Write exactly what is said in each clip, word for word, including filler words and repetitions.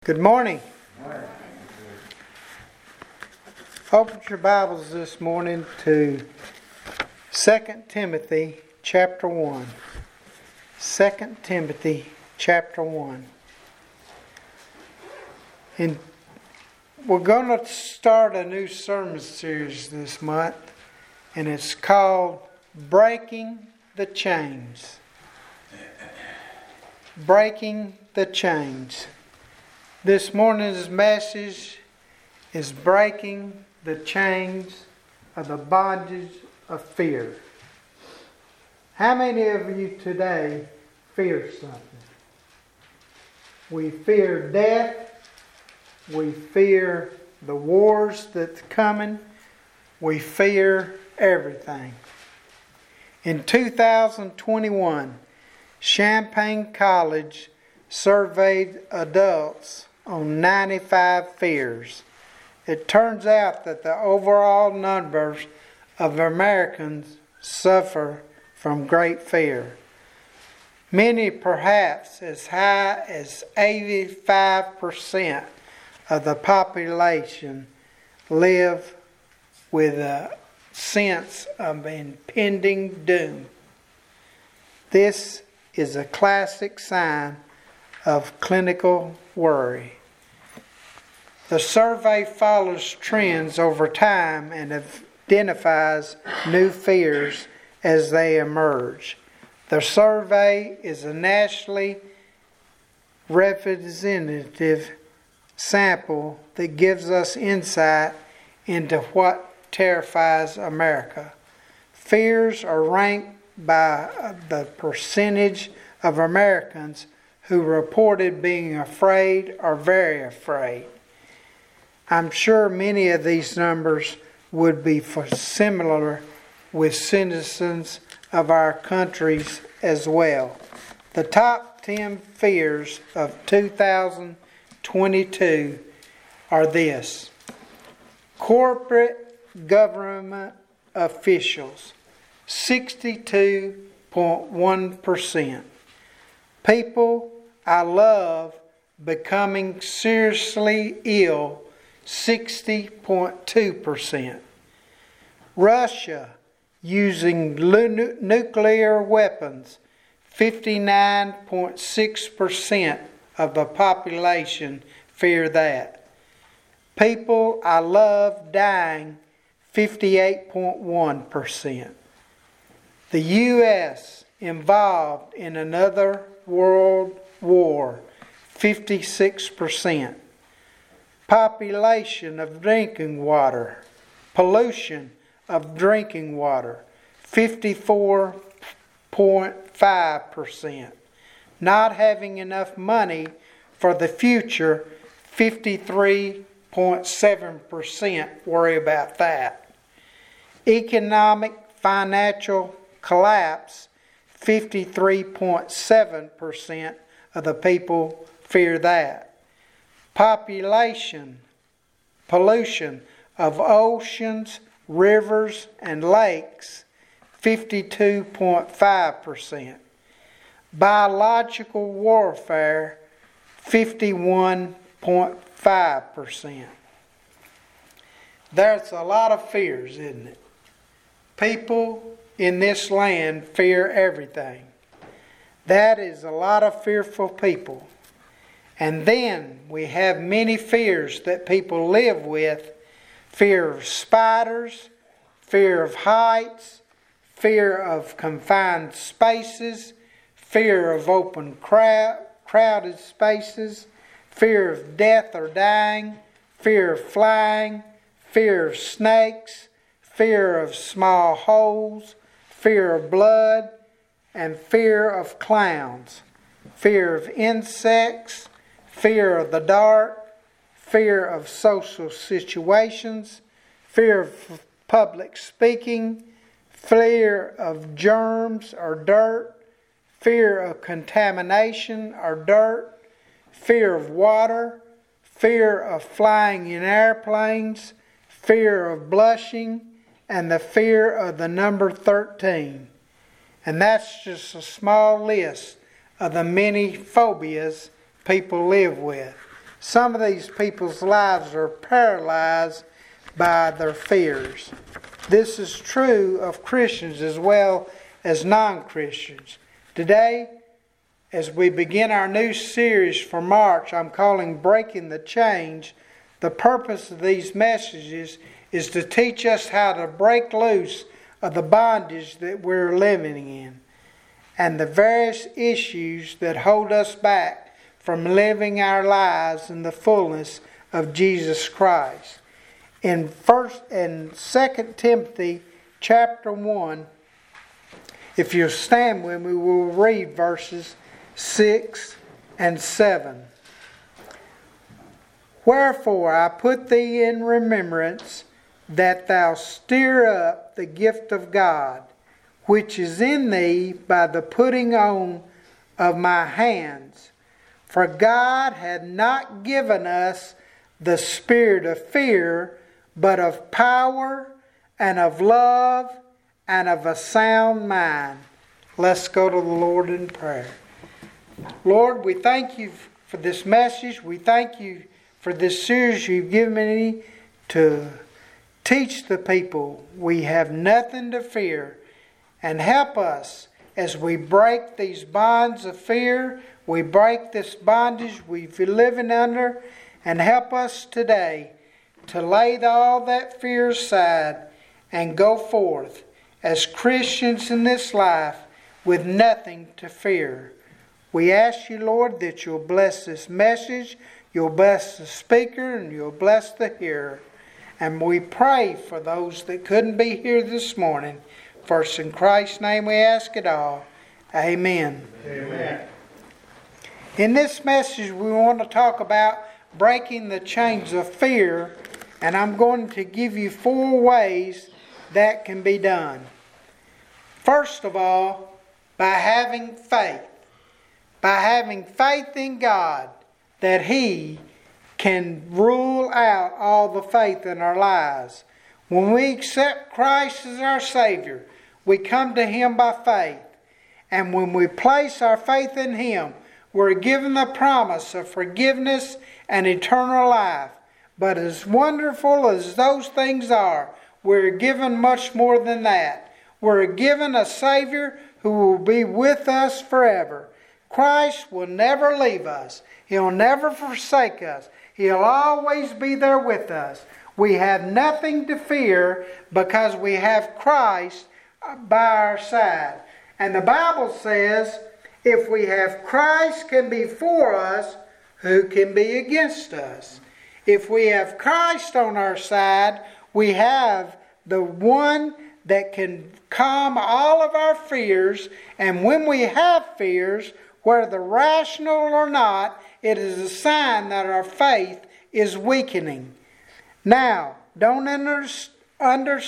Good morning. Open your Bibles this morning to Second Timothy chapter one. Second Timothy chapter one. And we're going to start a new sermon series this month, and it's called Breaking the Chains. Breaking the Chains. This morning's message is breaking the chains of the bondage of fear. How many of you today fear something? We fear death. We fear the wars that's coming. We fear everything. In two thousand twenty-one, Champaign College surveyed adults on ninety-five fears. It turns out that the overall numbers of Americans suffer from great fear. Many, perhaps as high as eighty-five percent of the population, live with a sense of impending doom. This is a classic sign of clinical worry. The survey follows trends over time and identifies new fears as they emerge. The survey is a nationally representative sample that gives us insight into what terrifies America. Fears are ranked by the percentage of Americans who reported being afraid or very afraid. I'm sure many of these numbers would be similar with citizens of our countries as well. The top ten fears of two thousand twenty-two are this: corporate government officials, sixty-two point one percent. People I love becoming seriously ill, sixty point two percent. Russia using lu- nuclear weapons, fifty-nine point six percent of the population fear that. People I love dying, fifty-eight point one percent. The U S involved in another world war, fifty-six percent. Population of drinking water, pollution of drinking water, fifty-four point five percent. Not having enough money for the future, fifty-three point seven percent worry about that. Economic financial collapse, fifty-three point seven percent of the people fear that. Population, pollution of oceans, rivers, and lakes, fifty-two point five percent. Biological warfare, fifty-one point five percent. There's a lot of fears, isn't it? People in this land fear everything. That is a lot of fearful people. And then we have many fears that people live with. Fear of spiders, fear of heights, fear of confined spaces, fear of open crowd, crowded spaces, fear of death or dying, fear of flying, fear of snakes, fear of small holes, fear of blood, and fear of clowns, fear of insects, fear of the dark, fear of social situations, fear of public speaking, fear of germs or dirt, fear of contamination or dirt, fear of water, fear of flying in airplanes, fear of blushing, and the fear of the number thirteen. And that's just a small list of the many phobias people live with. some of these people's lives are paralyzed by their fears. This is true of Christians as well as non-Christians. Today, as we begin our new series for March, I'm calling Breaking the Chains. The purpose of these messages is to teach us how to break loose of the bondage that we're living in and the various issues that hold us back from living our lives in the fullness of Jesus Christ. In first and Second Timothy chapter one, if you'll stand with me, we'll read verses six and seven. Wherefore I put thee in remembrance that thou stir up the gift of God, which is in thee by the putting on of my hands. For God hath not given us the spirit of fear, but of power and of love and of a sound mind. Let's go to the Lord in prayer. Lord, we thank you for this message. We thank you for this series you've given me to teach the people we have nothing to fear. And help us as we break these bonds of fear. We break this bondage we've been living under. And help us today to lay all that fear aside and go forth as Christians in this life with nothing to fear. We ask you, Lord, that you'll bless this message, you'll bless the speaker, and you'll bless the hearer. And we pray for those that couldn't be here this morning. First, in Christ's name we ask it all. Amen. Amen. In this message we want to talk about breaking the chains of fear. And I'm going to give you four ways that can be done. First of all, by having faith. By having faith in God that He can rule out all the faith in our lives. When we accept Christ as our Savior, we come to Him by faith. And when we place our faith in Him, we're given the promise of forgiveness and eternal life. But as wonderful as those things are, we're given much more than that. We're given a Savior who will be with us forever. Christ will never leave us. He'll never forsake us. He'll always be there with us. We have nothing to fear because we have Christ by our side. And the Bible says, if we have Christ can be for us, who can be against us? If we have Christ on our side, we have the one that can calm all of our fears. And when we have fears, whether rational or not, it is a sign that our faith is weakening. Now, don't under, under,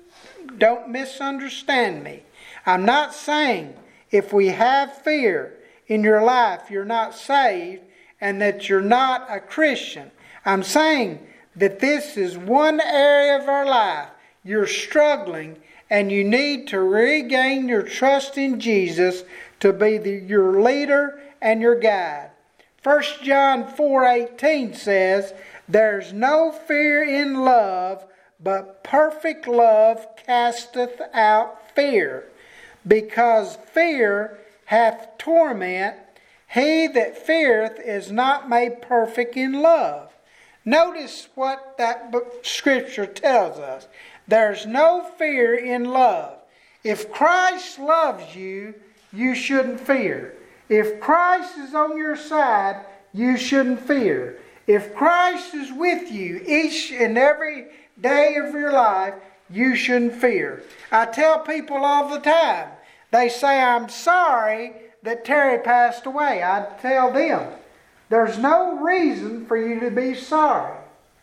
don't misunderstand me. I'm not saying if we have fear in your life, you're not saved and that you're not a Christian. I'm saying that this is one area of our life you're struggling and you need to regain your trust in Jesus to be the, your leader and your guide. First John four eighteen says, there's no fear in love, but perfect love casteth out fear. Because fear hath torment, he that feareth is not made perfect in love. Notice what that book, scripture tells us. There's no fear in love. If Christ loves you, you shouldn't fear. If Christ is on your side, you shouldn't fear. If Christ is with you each and every day of your life, you shouldn't fear. I tell people all the time, they say, I'm sorry that Terry passed away. I tell them, there's no reason for you to be sorry.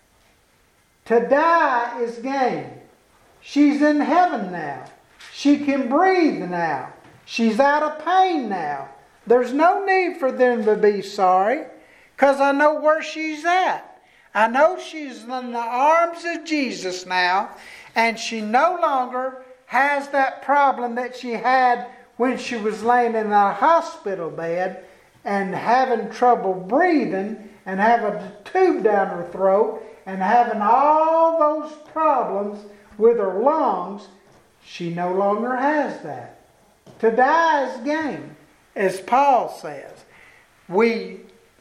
To die is gain. She's in heaven now. She can breathe now. She's out of pain now. There's no need for them to be sorry because I know where she's at. I know she's in the arms of Jesus now, and she no longer has that problem that she had when she was laying in a hospital bed and having trouble breathing and having a tube down her throat and having all those problems with her lungs, she no longer has that. To die is gain, as Paul says. We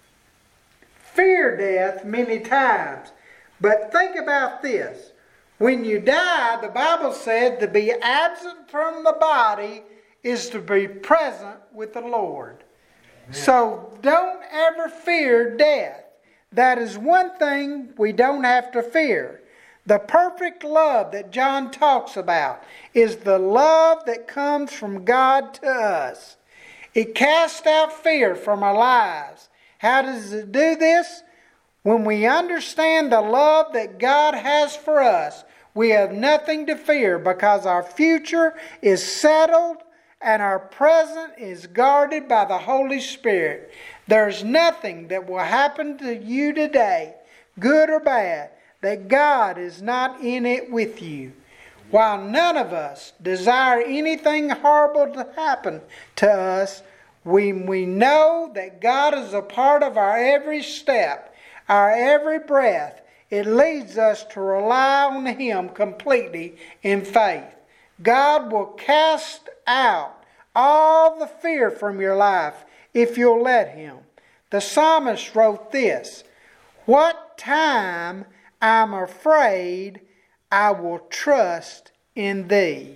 fear death many times, but think about this. When you die, the Bible said to be absent from the body is to be present with the Lord. Amen. So don't ever fear death. That is one thing we don't have to fear. The perfect love that John talks about is the love that comes from God to us. It casts out fear from our lives. How does it do this? When we understand the love that God has for us, we have nothing to fear because our future is settled and our present is guarded by the Holy Spirit. There's nothing that will happen to you today, good or bad, that God is not in it with you. While none of us desire anything horrible to happen to us, we, we know that God is a part of our every step, our every breath. It leads us to rely on Him completely in faith. God will cast out all the fear from your life if you'll let Him. The psalmist wrote this, "What time I'm afraid, I will trust in Thee."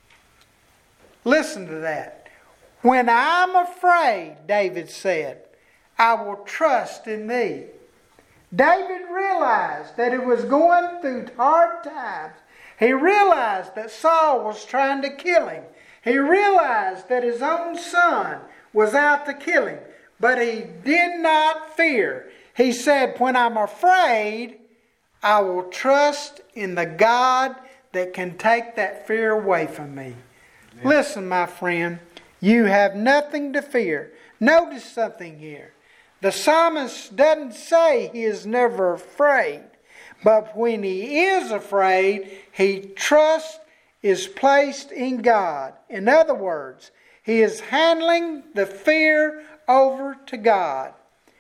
Listen to that. When I'm afraid, David said, I will trust in Thee. David realized that he was going through hard times. He realized that Saul was trying to kill him. He realized that his own son was out to kill him. But he did not fear. He said, when I'm afraid, I will trust in the God that can take that fear away from me. Amen. Listen, my friend, you have nothing to fear. Notice something here. The psalmist doesn't say he is never afraid. But when he is afraid, he trusts is placed in God. In other words, he is handling the fear over to God.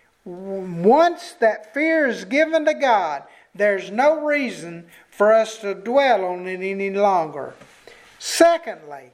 Once that fear is given to God, there's no reason for us to dwell on it any longer. Secondly,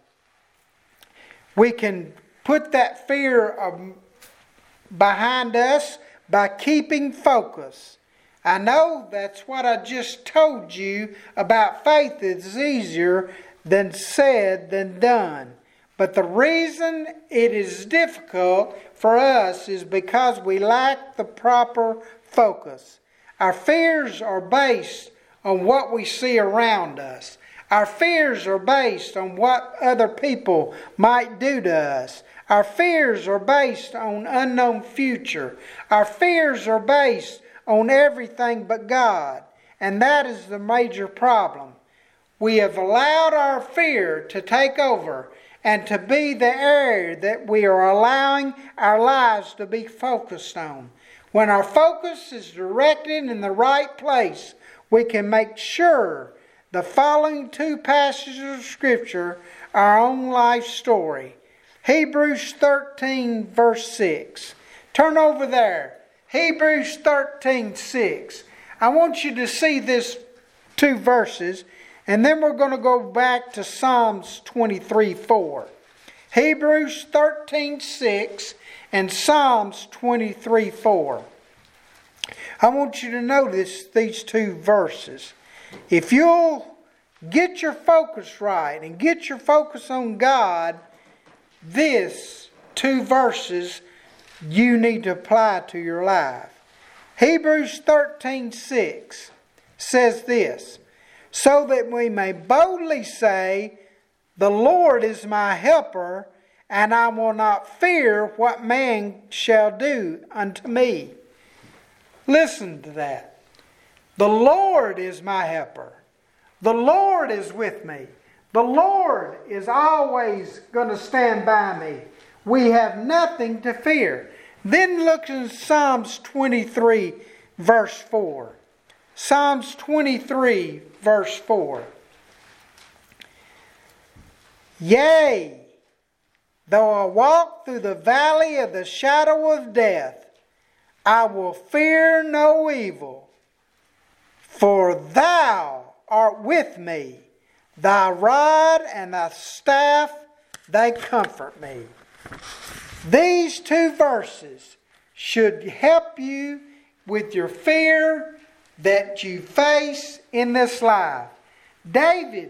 we can put that fear um, behind us by keeping focus. I know that's what I just told you about faith is easier than said than done. But the reason it is difficult for us is because we lack the proper focus. Our fears are based on what we see around us. Our fears are based on what other people might do to us. Our fears are based on unknown future. Our fears are based on everything but God. And that is the major problem. We have allowed our fear to take over and to be the area that we are allowing our lives to be focused on. When our focus is directed in the right place, we can make sure the following two passages of Scripture are our own life story. Hebrews thirteen verse six. Turn over there. Hebrews thirteen six. I want you to see this two verses, and then we're going to go back to Psalms twenty-three four. Hebrews thirteen six and Psalms twenty-three four. I want you to notice these two verses. If you'll get your focus right and get your focus on God, these two verses you need to apply to your life. Hebrews thirteen six says this, so that we may boldly say, the Lord is my helper, and I will not fear what man shall do unto me. Listen to that. The Lord is my helper. The Lord is with me. The Lord is always going to stand by me. We have nothing to fear. Then look in Psalms twenty-three, verse four. Psalms twenty-three, verse four. Yea, though I walk through the valley of the shadow of death, I will fear no evil, for thou art with me. Thy rod and thy staff, they comfort me. These two verses should help you with your fear that you face in this life. David,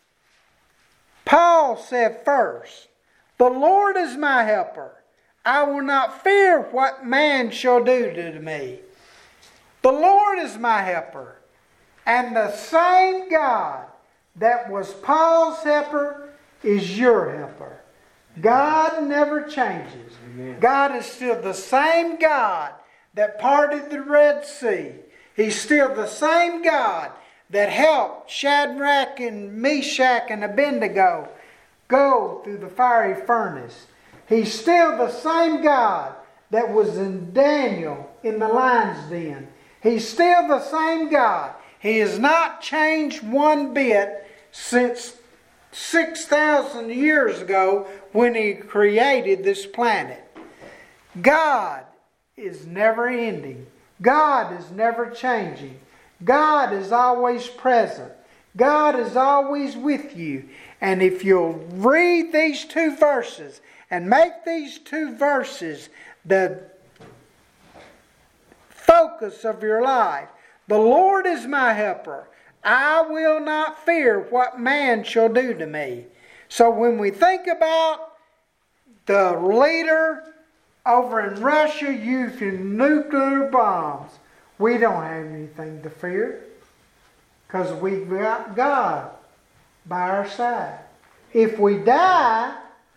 Paul said first, the Lord is my helper. I will not fear what man shall do to me. The Lord is my helper. And the same God that was Paul's helper is your helper. God never changes. Amen. God is still the same God that parted the Red Sea. He's still the same God that helped Shadrach and Meshach and Abednego go through the fiery furnace. He's still the same God that was in Daniel in the lion's den. He's still the same God. He has not changed one bit since six thousand years ago when He created this planet. God is never ending. God is never changing. God is always present. God is always with you. And if you'll read these two verses and make these two verses the focus of your life, the Lord is my helper. I will not fear what man shall do to me. So when we think about the leader over in Russia using nuclear bombs, we don't have anything to fear because we've got God by our side. If we die,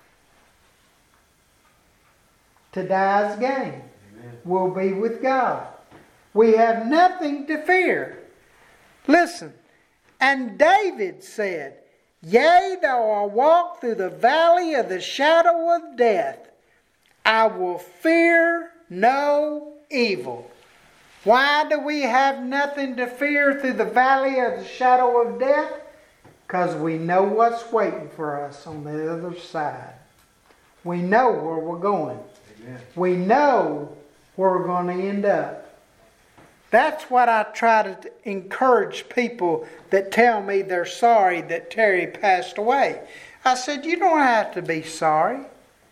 to die is gain. Amen. We'll be with God. We have nothing to fear. Listen, and David said, yea, though I walk through the valley of the shadow of death, I will fear no evil. Why do we have nothing to fear through the valley of the shadow of death? Because we know what's waiting for us on the other side. We know where we're going. Amen. We know where we're going to end up. That's what I try to encourage people that tell me they're sorry that Terry passed away. I said, you don't have to be sorry.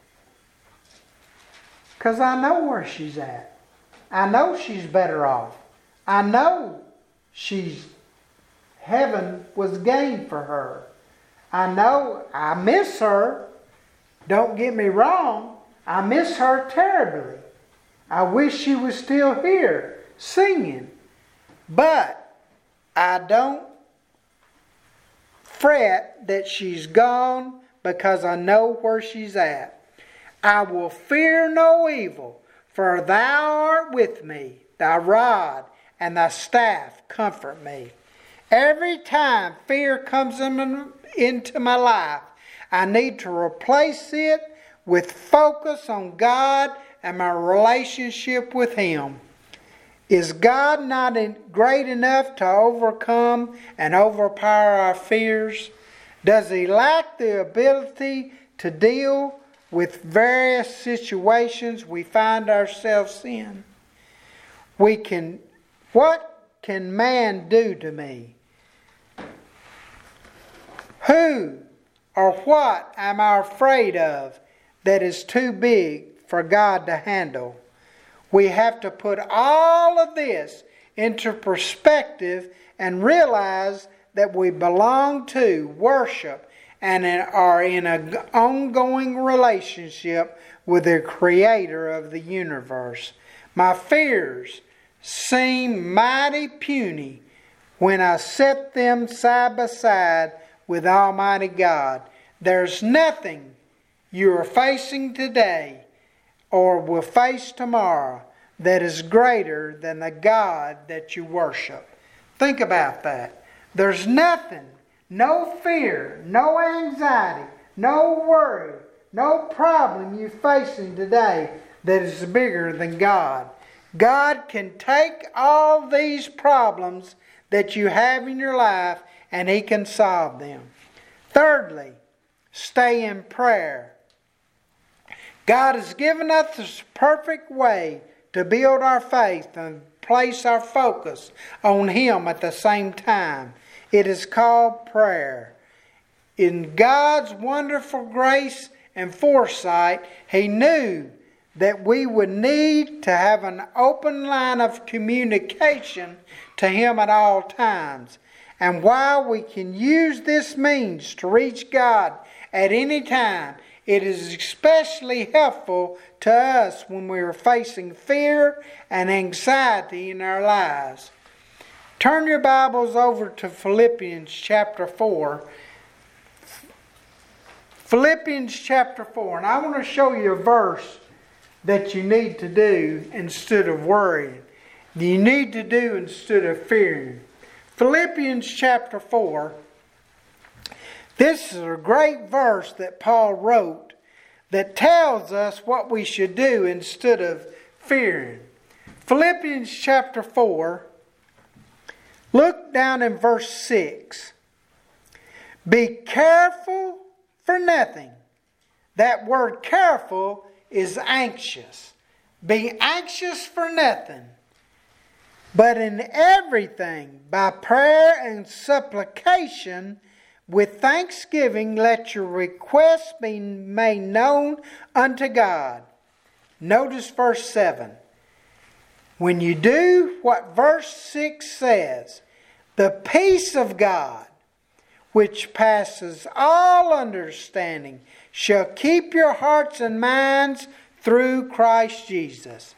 Because I know where she's at. I know she's better off. I know she's heaven was gained for her. I know I miss her. Don't get me wrong. I miss her terribly. I wish she was still here singing. But I don't fret that she's gone because I know where she's at. I will fear no evil, for thou art with me. Thy rod and thy staff comfort me. Every time fear comes in, into my life, I need to replace it with focus on God and my relationship with Him. Is God not great enough to overcome and overpower our fears? Does He lack the ability to deal with various situations we find ourselves in? We can, what can man do to me? Who or what am I afraid of that is too big for God to handle? We have to put all of this into perspective and realize that we belong to, worship, and are in an ongoing relationship with the Creator of the universe. My fears seem mighty puny when I set them side by side with Almighty God. There's nothing you are facing today or will face tomorrow that is greater than the God that you worship. Think about that. There's nothing, no fear, no anxiety, no worry, no problem you're facing today that is bigger than God. God can take all these problems that you have in your life and He can solve them. Thirdly, stay in prayer. God has given us this perfect way to build our faith and place our focus on Him at the same time. It is called prayer. In God's wonderful grace and foresight, He knew that we would need to have an open line of communication to Him at all times. And while we can use this means to reach God at any time, it is especially helpful to us when we are facing fear and anxiety in our lives. Turn your Bibles over to Philippians chapter four. Philippians chapter four. And I want to show you a verse that you need to do instead of worrying. You need to do instead of fearing. Philippians chapter four. This is a great verse that Paul wrote that tells us what we should do instead of fearing. Philippians chapter four. Look down in verse six. Be careful for nothing. That word careful is anxious. Be anxious for nothing. But in everything, by prayer and supplication, with thanksgiving, let your requests be made known unto God. Notice verse seven. When you do what verse six says, the peace of God, which passes all understanding, shall keep your hearts and minds through Christ Jesus.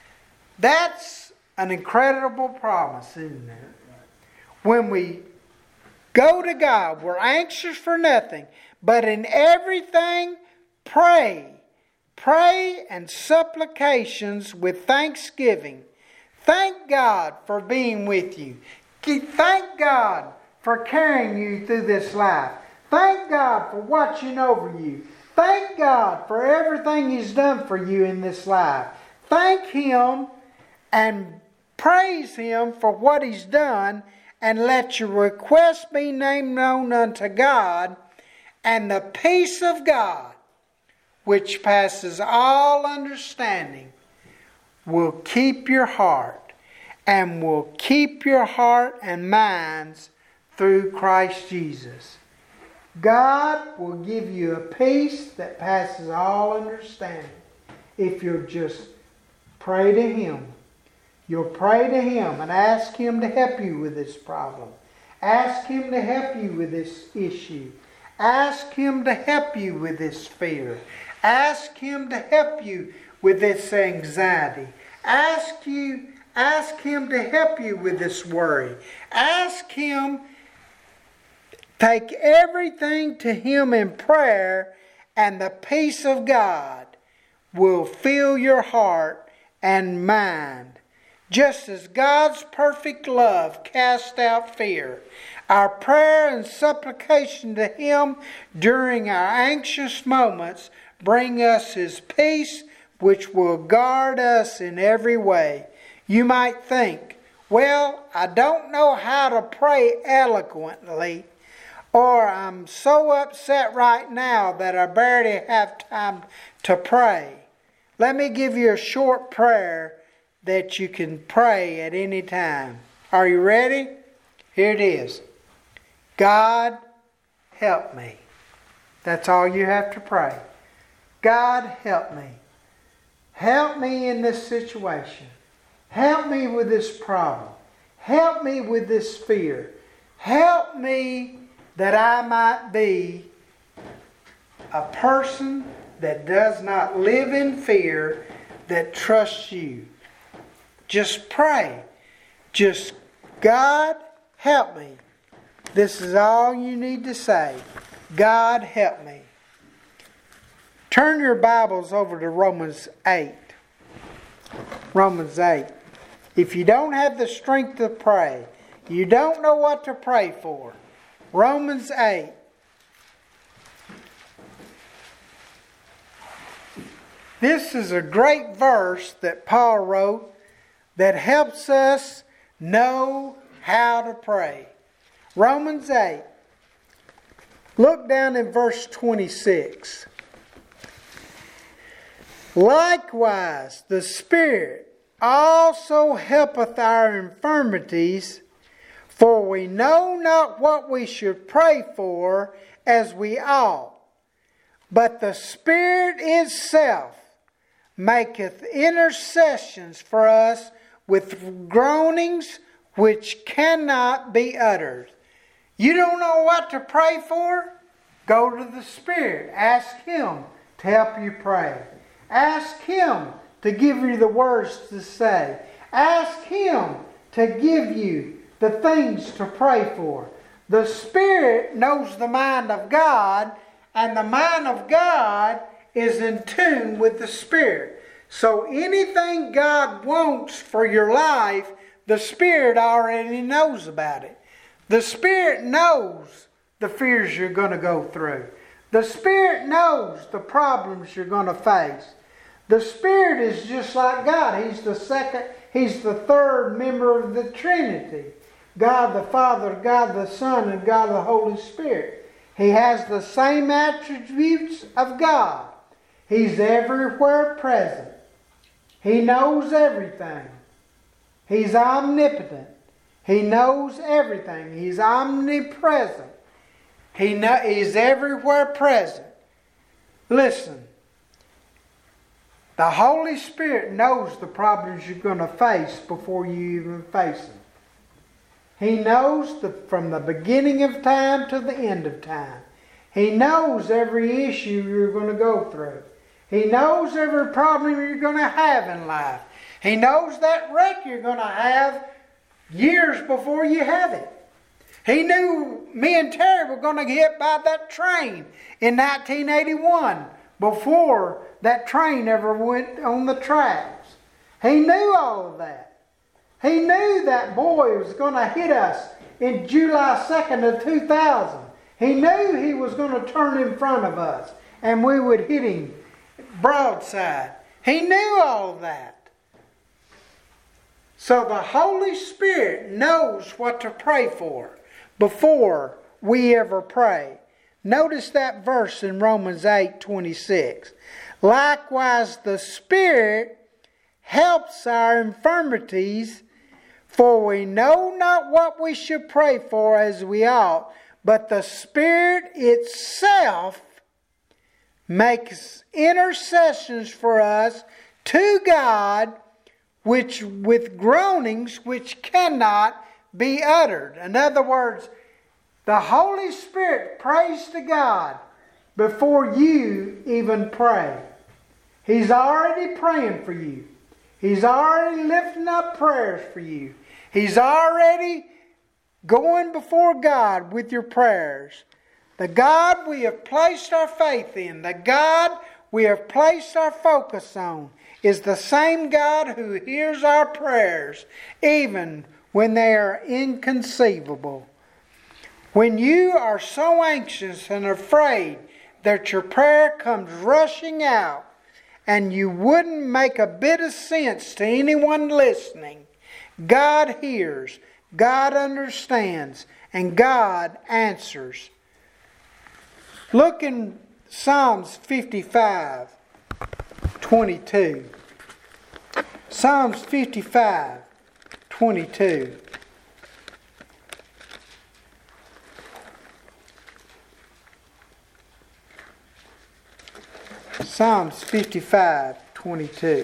That's an incredible promise, isn't it? When we go to God, we're anxious for nothing, but in everything, pray. Pray and supplications with thanksgiving. Thank God for being with you. Thank God for carrying you through this life. Thank God for watching over you. Thank God for everything He's done for you in this life. Thank Him and praise Him for what He's done, and let your requests be named known unto God, and the peace of God, which passes all understanding, will keep your heart and will keep your heart and minds through Christ Jesus. God will give you a peace that passes all understanding if you'll just pray to Him. You'll pray to Him and ask Him to help you with this problem. Ask Him to help you with this issue. Ask Him to help you with this fear. Ask Him to help you with this anxiety. Ask you, ask Him to help you with this worry. Ask Him, take everything to Him in prayer, and the peace of God will fill your heart and mind. Just as God's perfect love casts out fear, our prayer and supplication to Him during our anxious moments bring us His peace, which will guard us in every way. You might think, well, I don't know how to pray eloquently, or I'm so upset right now that I barely have time to pray. Let me give you a short prayer that you can pray at any time. Are you ready? Here it is. God, help me. That's all you have to pray. God, help me. Help me in this situation. Help me with this problem. Help me with this fear. Help me that I might be a person that does not live in fear, that trusts you. Just pray. Just, God, help me. This is all you need to say. God, help me. Turn your Bibles over to Romans eight. Romans eight. If you don't have the strength to pray, you don't know what to pray for. Romans eight. This is a great verse that Paul wrote that helps us know how to pray. Romans eight. Look down in verse twenty-six. Likewise, the Spirit also helpeth our infirmities, for we know not what we should pray for as we ought. But the Spirit itself maketh intercessions for us with groanings which cannot be uttered. You don't know what to pray for? Go to the Spirit. Ask Him to help you pray. Ask Him to give you the words to say. Ask Him to give you the things to pray for. The Spirit knows the mind of God, and the mind of God is in tune with the Spirit. So anything God wants for your life, the Spirit already knows about it. The Spirit knows the fears you're going to go through. The Spirit knows the problems you're going to face. The Spirit is just like God. He's the second, He's the third member of the Trinity. God the Father, God the Son, and God the Holy Spirit. He has the same attributes of God. He's everywhere present. He knows everything. He's omnipotent. He knows everything. He's omnipresent. He know, He's everywhere present. Listen. The Holy Spirit knows the problems you're going to face before you even face them. He knows the, from the beginning of time to the end of time. He knows every issue you're going to go through. He knows every problem you're going to have in life. He knows that wreck you're going to have years before you have it. He knew me and Terry were going to get hit by that train in nineteen eighty-one before that train ever went on the tracks. He knew all of that. He knew that boy was going to hit us in July second of two thousand. He knew he was going to turn in front of us and we would hit him broadside. He knew all of that. So the Holy Spirit knows what to pray for before we ever pray. Notice that verse in Romans eight twenty-six. Likewise, the Spirit helps our infirmities, for we know not what we should pray for as we ought, but the Spirit itself makes intercessions for us to God, which with groanings which cannot be uttered. In other words, the Holy Spirit prays to God before you even pray. He's already praying for you. He's already lifting up prayers for you. He's already going before God with your prayers. The God we have placed our faith in, the God we have placed our focus on, is the same God who hears our prayers, even when they are inconceivable. When you are so anxious and afraid that your prayer comes rushing out and you wouldn't make a bit of sense to anyone listening, God hears, God understands, and God answers. Look in Psalms fifty-five twenty-two. Psalms fifty-five twenty-two. Psalms fifty-five twenty-two.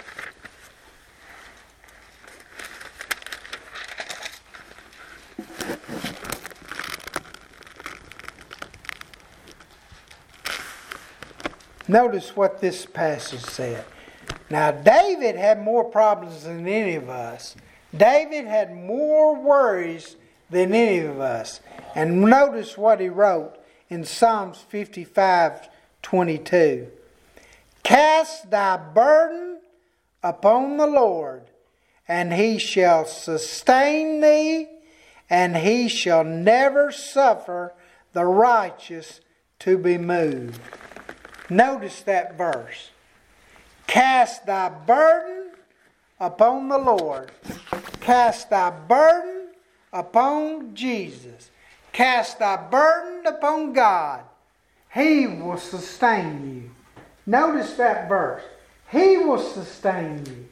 Notice what this passage said. Now, David had more problems than any of us. David had more worries than any of us. And notice what he wrote in Psalms fifty-five twenty-two. Cast thy burden upon the Lord, and He shall sustain thee, and He shall never suffer the righteous to be moved. Notice that verse. Cast thy burden upon the Lord. Cast thy burden upon Jesus. Cast thy burden upon God. He will sustain you. Notice that verse. He will sustain you.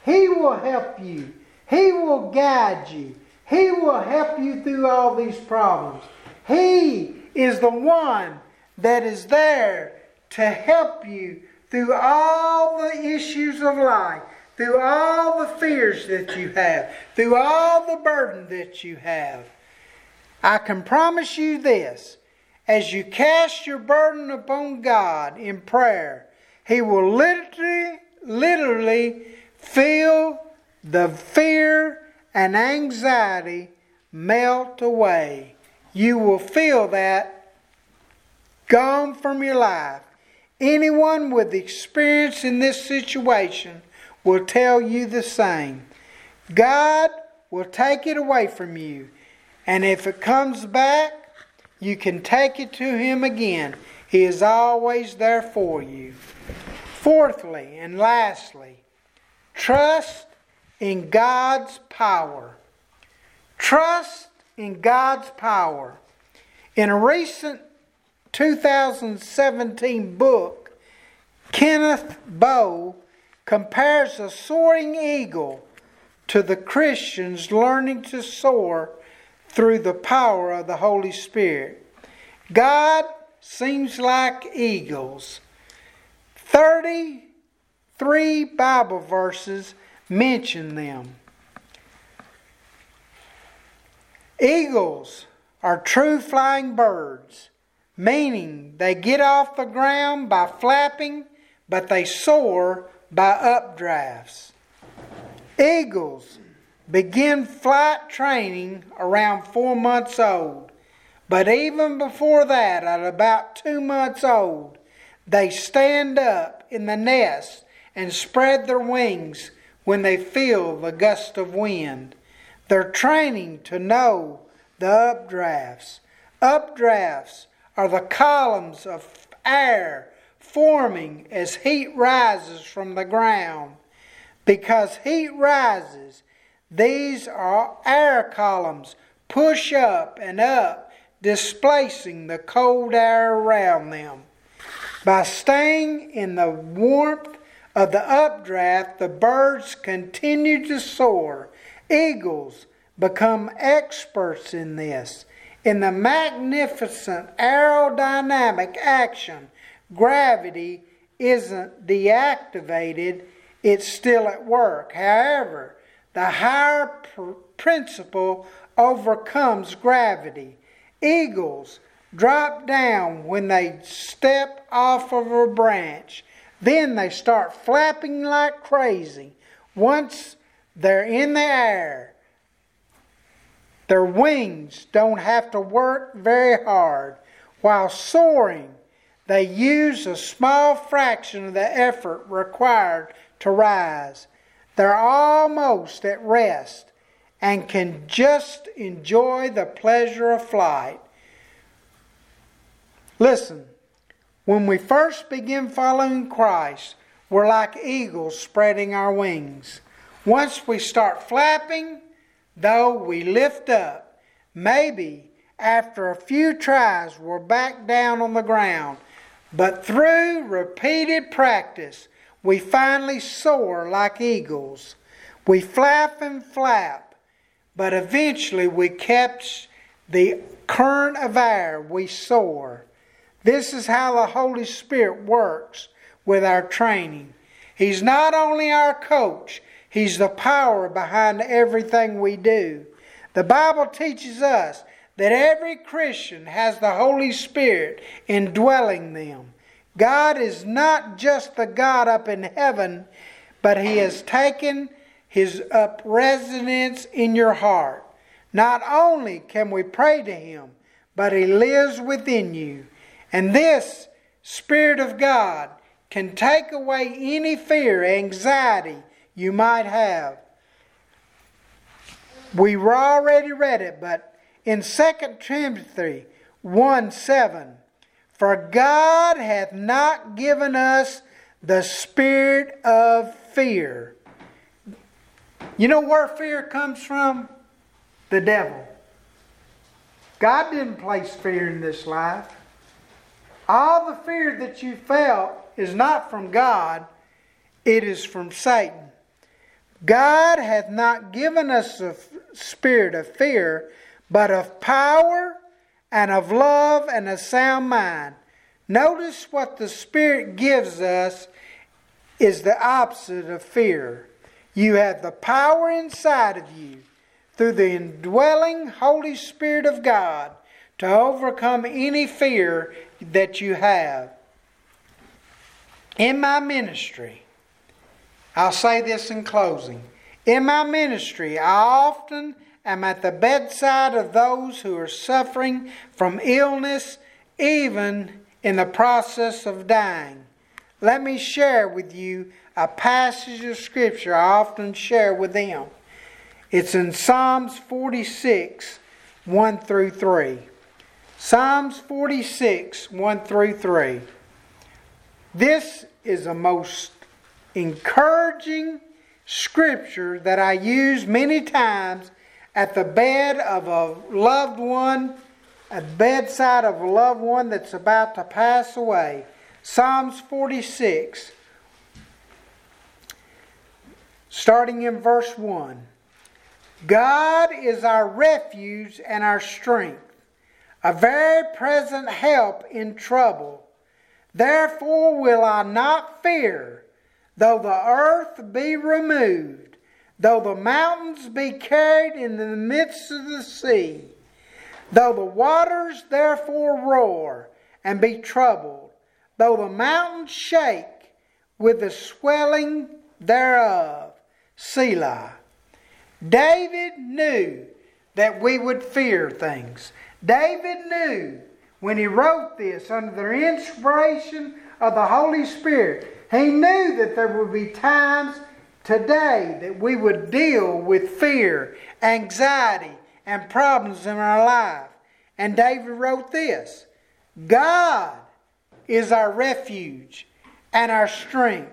He will help you. He will guide you. He will help you through all these problems. He is the one that is there to help you through all the issues of life, through all the fears that you have, through all the burden that you have. I can promise you this, as you cast your burden upon God in prayer, He will literally, literally feel the fear and anxiety melt away. You will feel that gone from your life. Anyone with experience in this situation will tell you the same. God will take it away from you. And if it comes back, you can take it to Him again. He is always there for you. Fourthly and lastly, trust in God's power. Trust in God's power. In a recent two thousand seventeen book, Kenneth Boe compares a soaring eagle to the Christians learning to soar through the power of the Holy Spirit. God seems like eagles. thirty-three Bible verses mention them. Eagles are true flying birds, meaning they get off the ground by flapping, but they soar by updrafts. Eagles begin flight training around four months old, but even before that, at about two months old, they stand up in the nest and spread their wings when they feel the gust of wind. They're training to know the updrafts. Updrafts are the columns of air forming as heat rises from the ground. Because heat rises, these are air columns push up and up, displacing the cold air around them. By staying in the warmth of the updraft, the birds continue to soar. Eagles become experts in this. In the magnificent aerodynamic action, gravity isn't deactivated, it's still at work. However, the higher pr- principle overcomes gravity. Eagles drop down when they step off of a branch. Then they start flapping like crazy. Once they're in the air, their wings don't have to work very hard. While soaring, they use a small fraction of the effort required to rise. They're almost at rest and can just enjoy the pleasure of flight. Listen, when we first begin following Christ, we're like eagles spreading our wings. Once we start flapping, though we lift up, maybe after a few tries we're back down on the ground. But through repeated practice, we finally soar like eagles. We flap and flap, but eventually we catch the current of air. We soar. This is how the Holy Spirit works with our training. He's not only our coach, He's the power behind everything we do. The Bible teaches us that every Christian has the Holy Spirit indwelling them. God is not just the God up in heaven, but He has taken His up residence in your heart. Not only can we pray to Him, but He lives within you. And this Spirit of God can take away any fear, anxiety you might have. We already read it, but in Second Timothy one seven, for God hath not given us the spirit of fear. You know where fear comes from? The devil. God didn't place fear in this life. All the fear that you felt is not from God, it is from Satan. God hath not given us a spirit of fear, but of power and of love and a sound mind. Notice what the Spirit gives us is the opposite of fear. You have the power inside of you through the indwelling Holy Spirit of God to overcome any fear that you have. In my ministry, I'll say this in closing. In my ministry, I often am at the bedside of those who are suffering from illness, even in the process of dying. Let me share with you a passage of Scripture I often share with them. It's in Psalms forty-six, one through three. Psalms forty-six, one through three. This is a most encouraging scripture that I use many times at the bed of a loved one, a bedside of a loved one that's about to pass away. Psalms forty-six, starting in verse one. God is our refuge and our strength, a very present help in trouble. Therefore will I not fear, though the earth be removed, though the mountains be carried in the midst of the sea, though the waters therefore roar and be troubled, though the mountains shake with the swelling thereof. Selah. David knew that we would fear things. David knew when he wrote this under the inspiration of the Holy Spirit, he knew that there would be times today that we would deal with fear, anxiety, and problems in our life. And David wrote this: God is our refuge and our strength.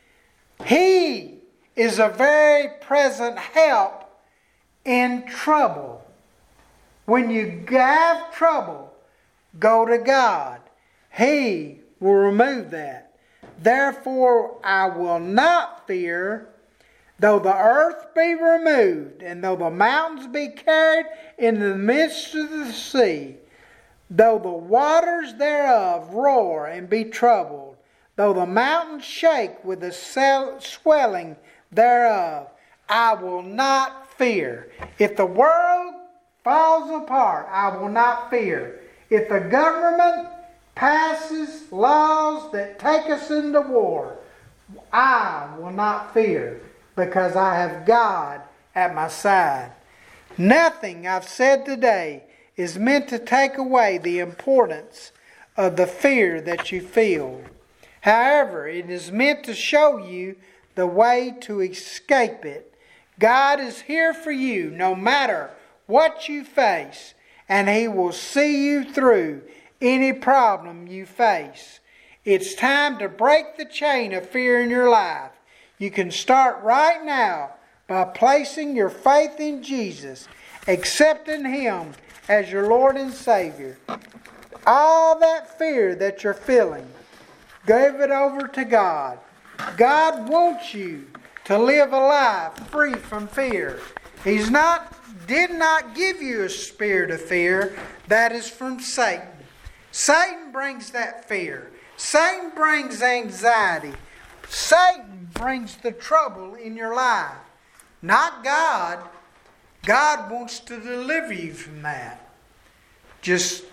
He is a very present help in trouble. When you have trouble, go to God. He will remove that. Therefore I will not fear, though the earth be removed, and though the mountains be carried in the midst of the sea, though the waters thereof roar and be troubled, though the mountains shake with the swelling thereof, I will not fear. If the world falls apart, I will not fear. If the government passes laws that take us into war, I will not fear, because I have God at my side. Nothing I've said today is meant to take away the importance of the fear that you feel. However, it is meant to show you the way to escape it. God is here for you no matter what you face, and He will see you through any problem you face. It's time to break the chain of fear in your life. You can start right now by placing your faith in Jesus, accepting Him as your Lord and Savior. All that fear that you're feeling, give it over to God. God wants you to live a life free from fear. He's not, did not give you a spirit of fear. That is from Satan. Satan brings that fear. Satan brings anxiety. Satan brings the trouble in your life. Not God. God wants to deliver you from that. Just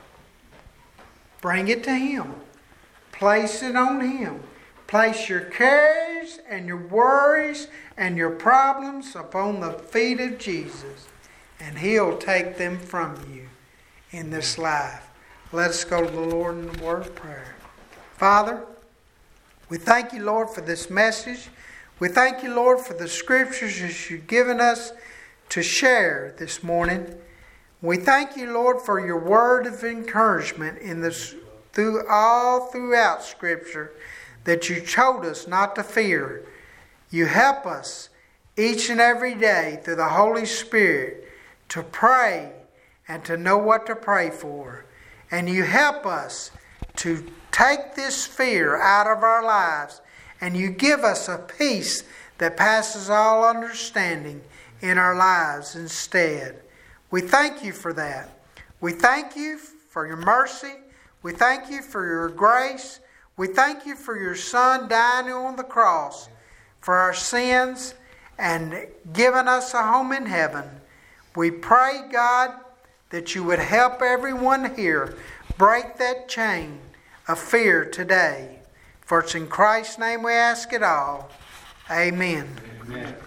bring it to Him. Place it on Him. Place your cares and your worries and your problems upon the feet of Jesus, and He'll take them from you in this life. Let us go to the Lord in the word of prayer. Father, we thank you, Lord, for this message. We thank you, Lord, for the scriptures that you've given us to share this morning. We thank you, Lord, for your word of encouragement in this through all throughout Scripture, that you told us not to fear. You help us each and every day through the Holy Spirit to pray and to know what to pray for. And you help us to take this fear out of our lives, and you give us a peace that passes all understanding in our lives instead. We thank you for that. We thank you for your mercy. We thank you for your grace. We thank you for your Son dying on the cross for our sins and giving us a home in heaven. We pray, God, that you would help everyone here break that chain of fear today. For it's in Christ's name we ask it all. Amen. Amen.